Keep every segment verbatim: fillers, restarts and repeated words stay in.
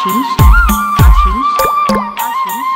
आशीष आशीष आशीष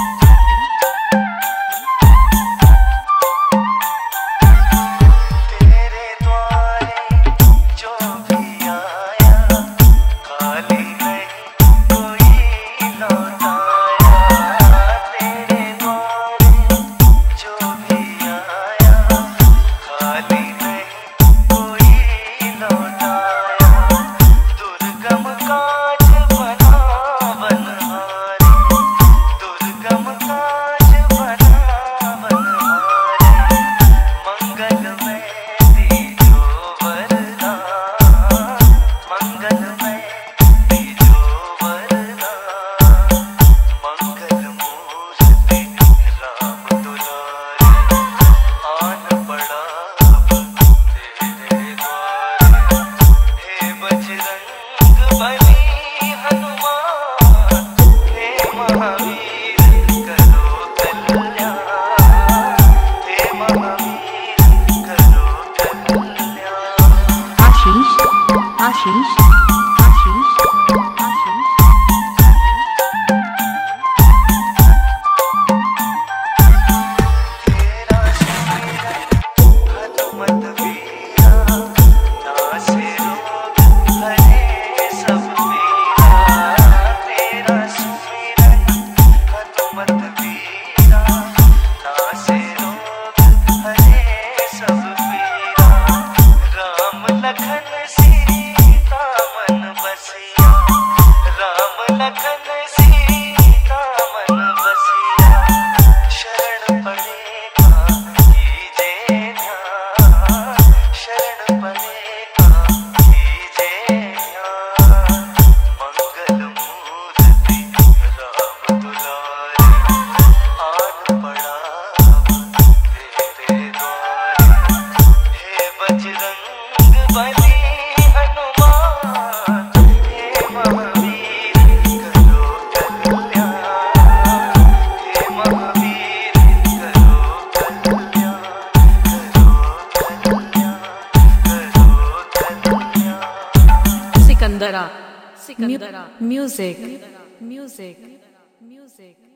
तेरे द्वारे जो भी आया खाली नहीं कोई लौटाया। तेरे द्वारे जो भी आया खाली नहीं कोई लौटाया। दुर्गम काज बना बनहारे, दुर्गम काज बना बनहारे। मंगल में दीजो वरदान, मंगल में दीजो वरदान। मंगल मूर्ति राम दुलारे, आन पड़ा अब तेरे द्वारे। हे बजरंग बली हनुमान, हे महावीर करो कल्याण, हे महावीर करो कल्याण। आशीष आशीष आशीष आशीष तेरा सुमिरन हनुमत वीरा, नासे रोग हरे सब पीरा। तेरा सुमिरन हनुमत वीरा, नासे रोग हरे सब पीरा। राम लखन सीता मन बसिया, राम लखन सीता मन बसिया। शरण पड़े कीजे ध्यान, शरण पड़े कीजे ध्यान। मंगल मूर्ति राम दुलारे, आन पड़ा अब तेरे द्वारे। हे बजरंग बली हनुमान, हे महावीर करो कल्याण, हे महावीर करो कल्याण, करो कल्याण, करो कल्याण। Sikandra Sikandra music music music